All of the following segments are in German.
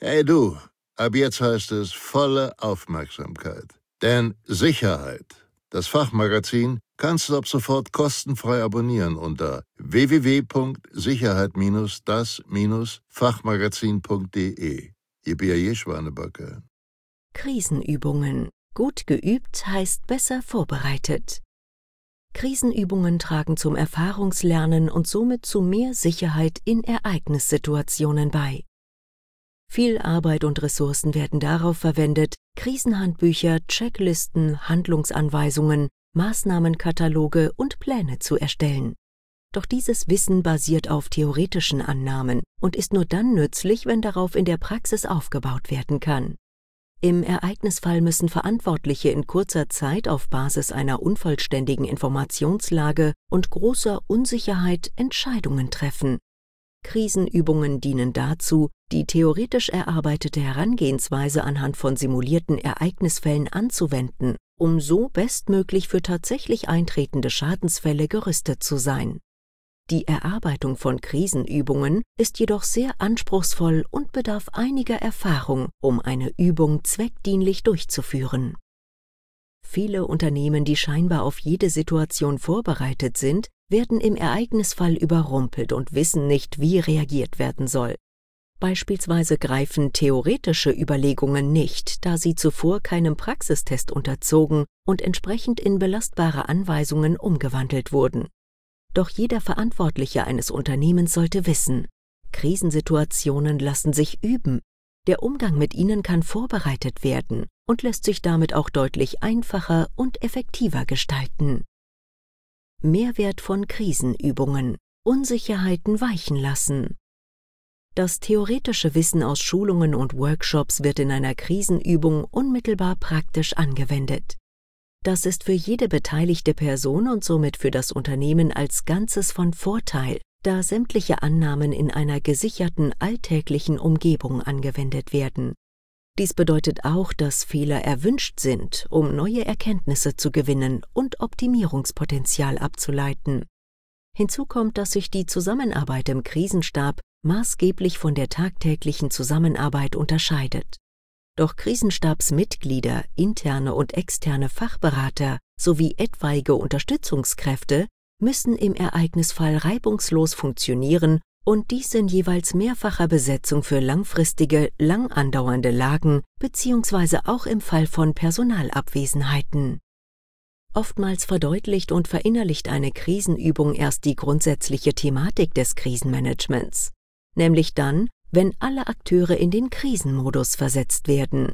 Hey du, ab jetzt heißt es volle Aufmerksamkeit. Denn Sicherheit, das Fachmagazin, kannst du ab sofort kostenfrei abonnieren unter www.sicherheit-das-fachmagazin.de. Ihr B.A.J. Schwanebacke. Krisenübungen. Gut geübt heißt besser vorbereitet. Krisenübungen tragen zum Erfahrungslernen und somit zu mehr Sicherheit in Ereignissituationen bei. Viel Arbeit und Ressourcen werden darauf verwendet, Krisenhandbücher, Checklisten, Handlungsanweisungen, Maßnahmenkataloge und Pläne zu erstellen. Doch dieses Wissen basiert auf theoretischen Annahmen und ist nur dann nützlich, wenn darauf in der Praxis aufgebaut werden kann. Im Ereignisfall müssen Verantwortliche in kurzer Zeit auf Basis einer unvollständigen Informationslage und großer Unsicherheit Entscheidungen treffen. Krisenübungen dienen dazu, die theoretisch erarbeitete Herangehensweise anhand von simulierten Ereignisfällen anzuwenden, um so bestmöglich für tatsächlich eintretende Schadensfälle gerüstet zu sein. Die Erarbeitung von Krisenübungen ist jedoch sehr anspruchsvoll und bedarf einiger Erfahrung, um eine Übung zweckdienlich durchzuführen. Viele Unternehmen, die scheinbar auf jede Situation vorbereitet sind, werden im Ereignisfall überrumpelt und wissen nicht, wie reagiert werden soll. Beispielsweise greifen theoretische Überlegungen nicht, da sie zuvor keinem Praxistest unterzogen und entsprechend in belastbare Anweisungen umgewandelt wurden. Doch jeder Verantwortliche eines Unternehmens sollte wissen, Krisensituationen lassen sich üben. Der Umgang mit ihnen kann vorbereitet werden und lässt sich damit auch deutlich einfacher und effektiver gestalten. Mehrwert von Krisenübungen: Unsicherheiten weichen lassen. Das theoretische Wissen aus Schulungen und Workshops wird in einer Krisenübung unmittelbar praktisch angewendet. Das ist für jede beteiligte Person und somit für das Unternehmen als Ganzes von Vorteil, da sämtliche Annahmen in einer gesicherten alltäglichen Umgebung angewendet werden. Dies bedeutet auch, dass Fehler erwünscht sind, um neue Erkenntnisse zu gewinnen und Optimierungspotenzial abzuleiten. Hinzu kommt, dass sich die Zusammenarbeit im Krisenstab maßgeblich von der tagtäglichen Zusammenarbeit unterscheidet. Doch Krisenstabsmitglieder, interne und externe Fachberater sowie etwaige Unterstützungskräfte müssen im Ereignisfall reibungslos funktionieren und dies in jeweils mehrfacher Besetzung für langfristige, lang andauernde Lagen bzw. auch im Fall von Personalabwesenheiten. Oftmals verdeutlicht und verinnerlicht eine Krisenübung erst die grundsätzliche Thematik des Krisenmanagements, nämlich dann, wenn alle Akteure in den Krisenmodus versetzt werden.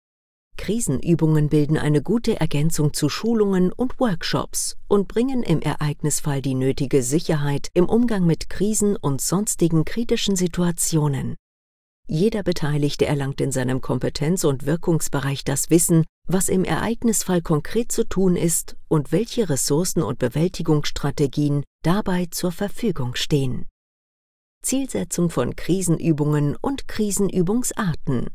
Krisenübungen bilden eine gute Ergänzung zu Schulungen und Workshops und bringen im Ereignisfall die nötige Sicherheit im Umgang mit Krisen und sonstigen kritischen Situationen. Jeder Beteiligte erlangt in seinem Kompetenz- und Wirkungsbereich das Wissen, was im Ereignisfall konkret zu tun ist und welche Ressourcen und Bewältigungsstrategien dabei zur Verfügung stehen. Zielsetzung von Krisenübungen und Krisenübungsarten.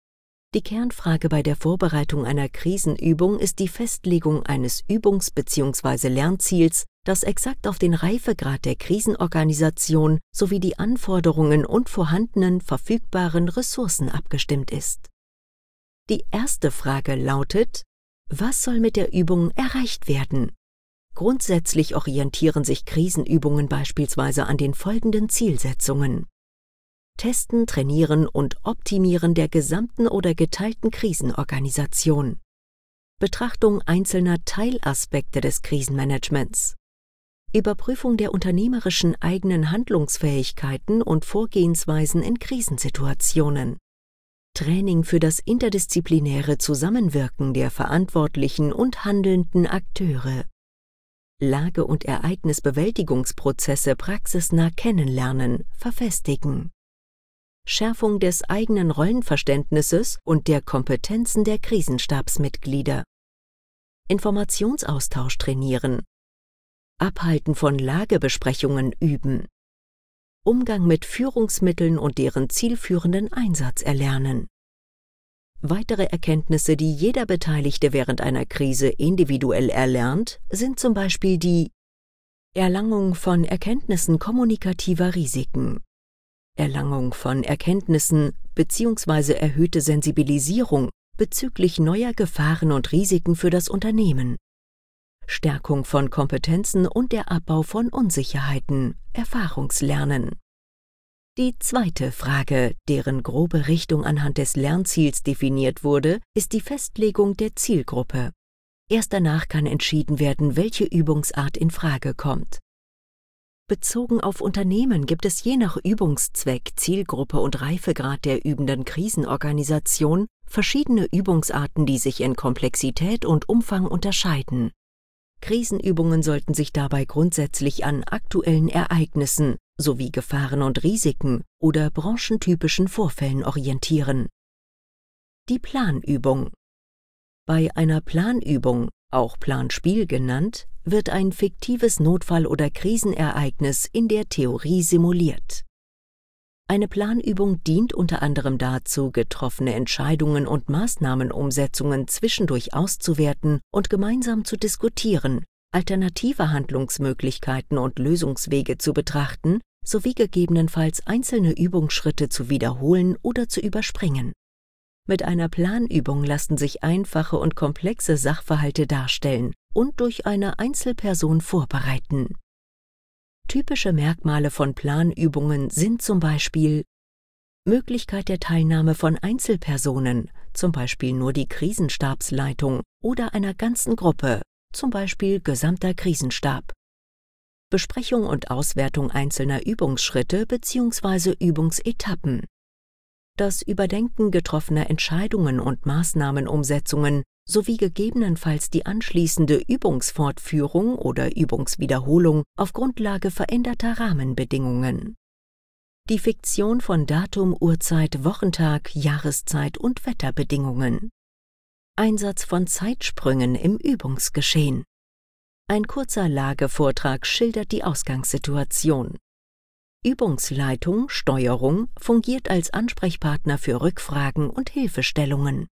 Die Kernfrage bei der Vorbereitung einer Krisenübung ist die Festlegung eines Übungs- bzw. Lernziels, das exakt auf den Reifegrad der Krisenorganisation sowie die Anforderungen und vorhandenen verfügbaren Ressourcen abgestimmt ist. Die erste Frage lautet: Was soll mit der Übung erreicht werden? Grundsätzlich orientieren sich Krisenübungen beispielsweise an den folgenden Zielsetzungen: Testen, Trainieren und Optimieren der gesamten oder geteilten Krisenorganisation. Betrachtung einzelner Teilaspekte des Krisenmanagements. Überprüfung der unternehmerischen eigenen Handlungsfähigkeiten und Vorgehensweisen in Krisensituationen. Training für das interdisziplinäre Zusammenwirken der verantwortlichen und handelnden Akteure. Lage- und Ereignisbewältigungsprozesse praxisnah kennenlernen, verfestigen. Schärfung des eigenen Rollenverständnisses und der Kompetenzen der Krisenstabsmitglieder. Informationsaustausch trainieren. Abhalten von Lagebesprechungen üben. Umgang mit Führungsmitteln und deren zielführenden Einsatz erlernen. Weitere Erkenntnisse, die jeder Beteiligte während einer Krise individuell erlernt, sind zum Beispiel die Erlangung von Erkenntnissen kommunikativer Risiken, Erlangung von Erkenntnissen bzw. erhöhte Sensibilisierung bezüglich neuer Gefahren und Risiken für das Unternehmen, Stärkung von Kompetenzen und der Abbau von Unsicherheiten, Erfahrungslernen. Die zweite Frage, deren grobe Richtung anhand des Lernziels definiert wurde, ist die Festlegung der Zielgruppe. Erst danach kann entschieden werden, welche Übungsart in Frage kommt. Bezogen auf Unternehmen gibt es je nach Übungszweck, Zielgruppe und Reifegrad der übenden Krisenorganisation verschiedene Übungsarten, die sich in Komplexität und Umfang unterscheiden. Krisenübungen sollten sich dabei grundsätzlich an aktuellen Ereignissen sowie Gefahren und Risiken oder branchentypischen Vorfällen orientieren. Die Planübung. Bei einer Planübung, auch Planspiel genannt, wird ein fiktives Notfall- oder Krisenereignis in der Theorie simuliert. Eine Planübung dient unter anderem dazu, getroffene Entscheidungen und Maßnahmenumsetzungen zwischendurch auszuwerten und gemeinsam zu diskutieren, alternative Handlungsmöglichkeiten und Lösungswege zu betrachten, sowie gegebenenfalls einzelne Übungsschritte zu wiederholen oder zu überspringen. Mit einer Planübung lassen sich einfache und komplexe Sachverhalte darstellen und durch eine Einzelperson vorbereiten. Typische Merkmale von Planübungen sind zum Beispiel Möglichkeit der Teilnahme von Einzelpersonen, zum Beispiel nur die Krisenstabsleitung, oder einer ganzen Gruppe, zum Beispiel gesamter Krisenstab. Besprechung und Auswertung einzelner Übungsschritte bzw. Übungsetappen. Das Überdenken getroffener Entscheidungen und Maßnahmenumsetzungen sowie gegebenenfalls die anschließende Übungsfortführung oder Übungswiederholung auf Grundlage veränderter Rahmenbedingungen. Die Fiktion von Datum, Uhrzeit, Wochentag, Jahreszeit und Wetterbedingungen. Einsatz von Zeitsprüngen im Übungsgeschehen. Ein kurzer Lagevortrag schildert die Ausgangssituation. Übungsleitung, Steuerung fungiert als Ansprechpartner für Rückfragen und Hilfestellungen.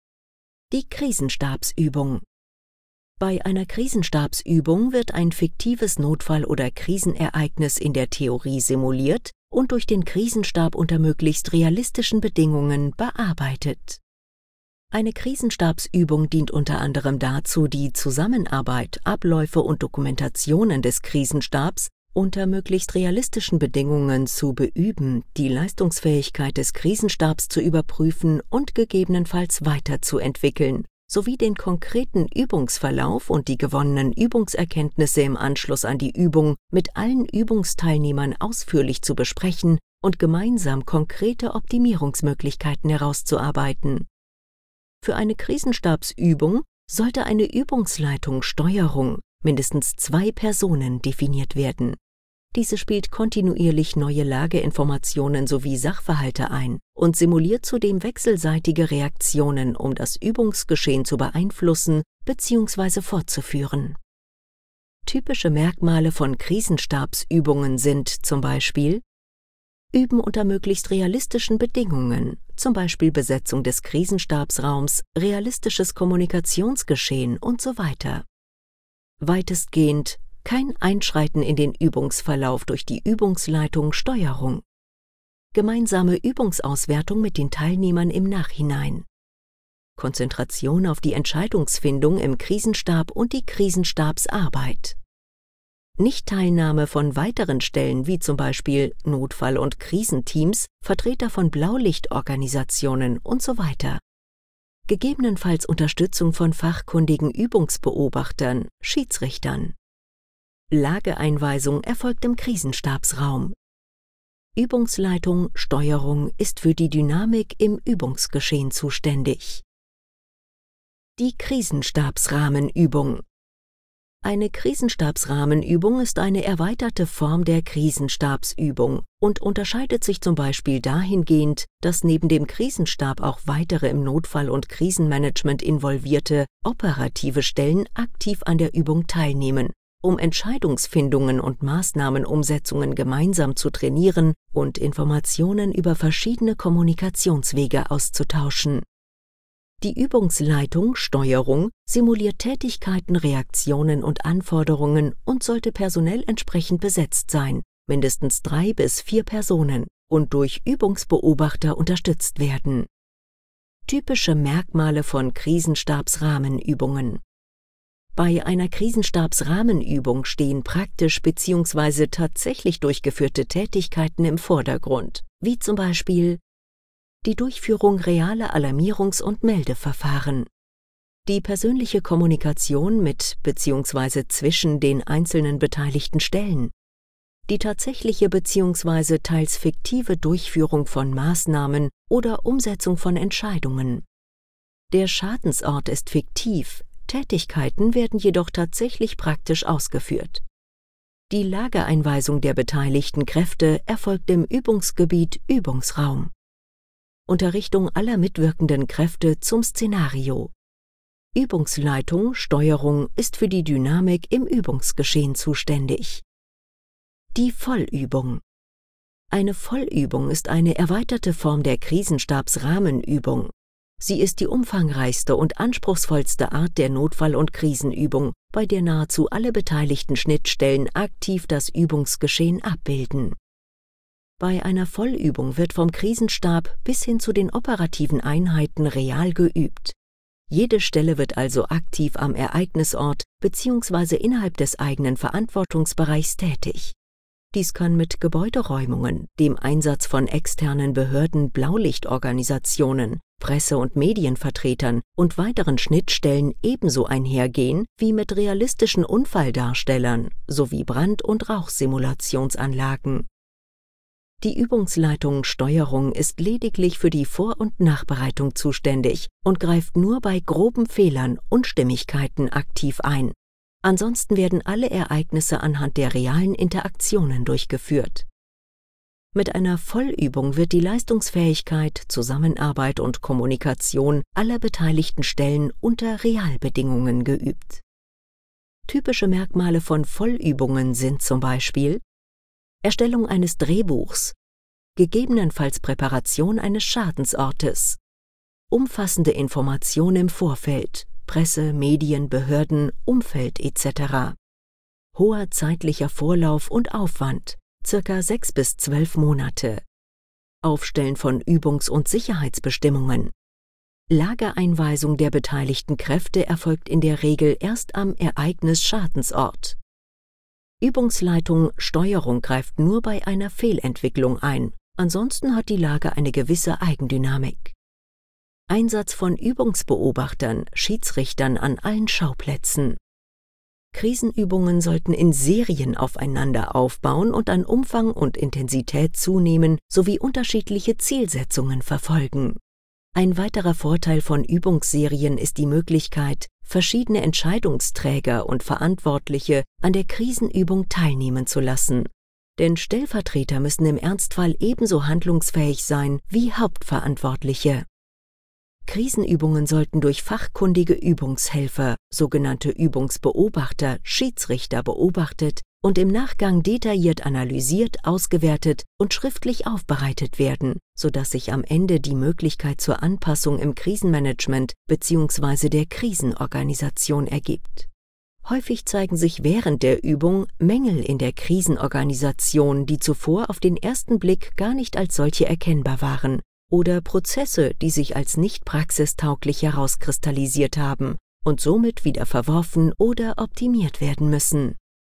Die Krisenstabsübung. Bei einer Krisenstabsübung wird ein fiktives Notfall- oder Krisenereignis in der Theorie simuliert und durch den Krisenstab unter möglichst realistischen Bedingungen bearbeitet. Eine Krisenstabsübung dient unter anderem dazu, die Zusammenarbeit, Abläufe und Dokumentationen des Krisenstabs unter möglichst realistischen Bedingungen zu beüben, die Leistungsfähigkeit des Krisenstabs zu überprüfen und gegebenenfalls weiterzuentwickeln, sowie den konkreten Übungsverlauf und die gewonnenen Übungserkenntnisse im Anschluss an die Übung mit allen Übungsteilnehmern ausführlich zu besprechen und gemeinsam konkrete Optimierungsmöglichkeiten herauszuarbeiten. Für eine Krisenstabsübung sollte eine Übungsleitung Steuerung mindestens 2 Personen definiert werden. Diese spielt kontinuierlich neue Lageinformationen sowie Sachverhalte ein und simuliert zudem wechselseitige Reaktionen, um das Übungsgeschehen zu beeinflussen bzw. fortzuführen. Typische Merkmale von Krisenstabsübungen sind zum Beispiel Üben unter möglichst realistischen Bedingungen, zum Beispiel Besetzung des Krisenstabsraums, realistisches Kommunikationsgeschehen und so weiter. Weitestgehend kein Einschreiten in den Übungsverlauf durch die Übungsleitung Steuerung. Gemeinsame Übungsauswertung mit den Teilnehmern im Nachhinein. Konzentration auf die Entscheidungsfindung im Krisenstab und die Krisenstabsarbeit. Nichtteilnahme von weiteren Stellen wie zum Beispiel Notfall- und Krisenteams, Vertreter von Blaulichtorganisationen und so weiter. Gegebenenfalls Unterstützung von fachkundigen Übungsbeobachtern, Schiedsrichtern. Lageeinweisung erfolgt im Krisenstabsraum. Übungsleitung, Steuerung ist für die Dynamik im Übungsgeschehen zuständig. Die Krisenstabsrahmenübung. Eine Krisenstabsrahmenübung ist eine erweiterte Form der Krisenstabsübung und unterscheidet sich zum Beispiel dahingehend, dass neben dem Krisenstab auch weitere im Notfall- und Krisenmanagement involvierte operative Stellen aktiv an der Übung teilnehmen, um Entscheidungsfindungen und Maßnahmenumsetzungen gemeinsam zu trainieren und Informationen über verschiedene Kommunikationswege auszutauschen. Die Übungsleitung, Steuerung, simuliert Tätigkeiten, Reaktionen und Anforderungen und sollte personell entsprechend besetzt sein, mindestens 3 bis 4 Personen, und durch Übungsbeobachter unterstützt werden. Typische Merkmale von Krisenstabsrahmenübungen. Bei einer Krisenstabsrahmenübung stehen praktisch bzw. tatsächlich durchgeführte Tätigkeiten im Vordergrund, wie zum Beispiel die Durchführung realer Alarmierungs- und Meldeverfahren, die persönliche Kommunikation mit bzw. zwischen den einzelnen beteiligten Stellen, die tatsächliche bzw. teils fiktive Durchführung von Maßnahmen oder Umsetzung von Entscheidungen. Der Schadensort ist fiktiv, Tätigkeiten werden jedoch tatsächlich praktisch ausgeführt. Die Lageeinweisung der beteiligten Kräfte erfolgt im Übungsgebiet Übungsraum. Unterrichtung aller mitwirkenden Kräfte zum Szenario. Übungsleitung, Steuerung ist für die Dynamik im Übungsgeschehen zuständig. Die Vollübung. Eine Vollübung ist eine erweiterte Form der Krisenstabsrahmenübung. Sie ist die umfangreichste und anspruchsvollste Art der Notfall- und Krisenübung, bei der nahezu alle beteiligten Schnittstellen aktiv das Übungsgeschehen abbilden. Bei einer Vollübung wird vom Krisenstab bis hin zu den operativen Einheiten real geübt. Jede Stelle wird also aktiv am Ereignisort bzw. innerhalb des eigenen Verantwortungsbereichs tätig. Dies kann mit Gebäuderäumungen, dem Einsatz von externen Behörden, Blaulichtorganisationen, Presse- und Medienvertretern und weiteren Schnittstellen ebenso einhergehen wie mit realistischen Unfalldarstellern sowie Brand- und Rauchsimulationsanlagen. Die Übungsleitung Steuerung ist lediglich für die Vor- und Nachbereitung zuständig und greift nur bei groben Fehlern, Unstimmigkeiten aktiv ein. Ansonsten werden alle Ereignisse anhand der realen Interaktionen durchgeführt. Mit einer Vollübung wird die Leistungsfähigkeit, Zusammenarbeit und Kommunikation aller beteiligten Stellen unter Realbedingungen geübt. Typische Merkmale von Vollübungen sind zum Beispiel Erstellung eines Drehbuchs, gegebenenfalls Präparation eines Schadensortes, umfassende Information im Vorfeld, Presse, Medien, Behörden, Umfeld etc. Hoher zeitlicher Vorlauf und Aufwand, ca. 6 bis 12 Monate. Aufstellen von Übungs- und Sicherheitsbestimmungen. Lagereinweisung der beteiligten Kräfte erfolgt in der Regel erst am Ereignis-Schadensort. Übungsleitung Steuerung greift nur bei einer Fehlentwicklung ein, ansonsten hat die Lage eine gewisse Eigendynamik. Einsatz von Übungsbeobachtern, Schiedsrichtern an allen Schauplätzen. Krisenübungen sollten in Serien aufeinander aufbauen und an Umfang und Intensität zunehmen sowie unterschiedliche Zielsetzungen verfolgen. Ein weiterer Vorteil von Übungsserien ist die Möglichkeit, verschiedene Entscheidungsträger und Verantwortliche an der Krisenübung teilnehmen zu lassen. Denn Stellvertreter müssen im Ernstfall ebenso handlungsfähig sein wie Hauptverantwortliche. Krisenübungen sollten durch fachkundige Übungshelfer, sogenannte Übungsbeobachter, Schiedsrichter beobachtet und im Nachgang detailliert analysiert, ausgewertet und schriftlich aufbereitet werden, sodass sich am Ende die Möglichkeit zur Anpassung im Krisenmanagement bzw. der Krisenorganisation ergibt. Häufig zeigen sich während der Übung Mängel in der Krisenorganisation, die zuvor auf den ersten Blick gar nicht als solche erkennbar waren, oder Prozesse, die sich als nicht praxistauglich herauskristallisiert haben und somit wieder verworfen oder optimiert werden müssen.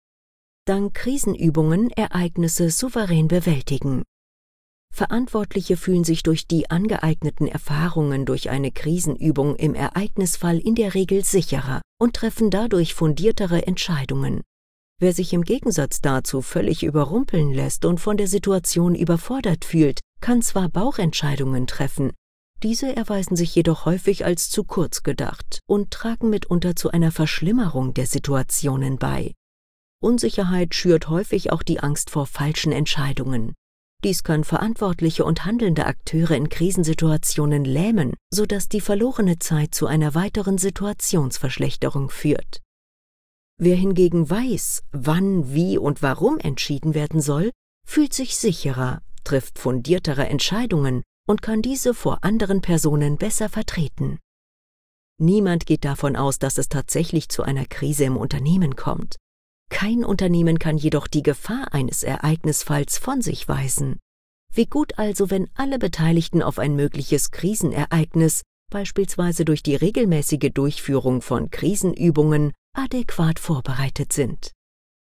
Dank Krisenübungen Ereignisse souverän bewältigen. Verantwortliche fühlen sich durch die angeeigneten Erfahrungen durch eine Krisenübung im Ereignisfall in der Regel sicherer und treffen dadurch fundiertere Entscheidungen. Wer sich im Gegensatz dazu völlig überrumpeln lässt und von der Situation überfordert fühlt, kann zwar Bauchentscheidungen treffen, diese erweisen sich jedoch häufig als zu kurz gedacht und tragen mitunter zu einer Verschlimmerung der Situationen bei. Unsicherheit schürt häufig auch die Angst vor falschen Entscheidungen. Dies kann verantwortliche und handelnde Akteure in Krisensituationen lähmen, sodass die verlorene Zeit zu einer weiteren Situationsverschlechterung führt. Wer hingegen weiß, wann, wie und warum entschieden werden soll, fühlt sich sicherer, trifft fundiertere Entscheidungen und kann diese vor anderen Personen besser vertreten. Niemand geht davon aus, dass es tatsächlich zu einer Krise im Unternehmen kommt. Kein Unternehmen kann jedoch die Gefahr eines Ereignisfalls von sich weisen. Wie gut also, wenn alle Beteiligten auf ein mögliches Krisenereignis, beispielsweise durch die regelmäßige Durchführung von Krisenübungen, adäquat vorbereitet sind.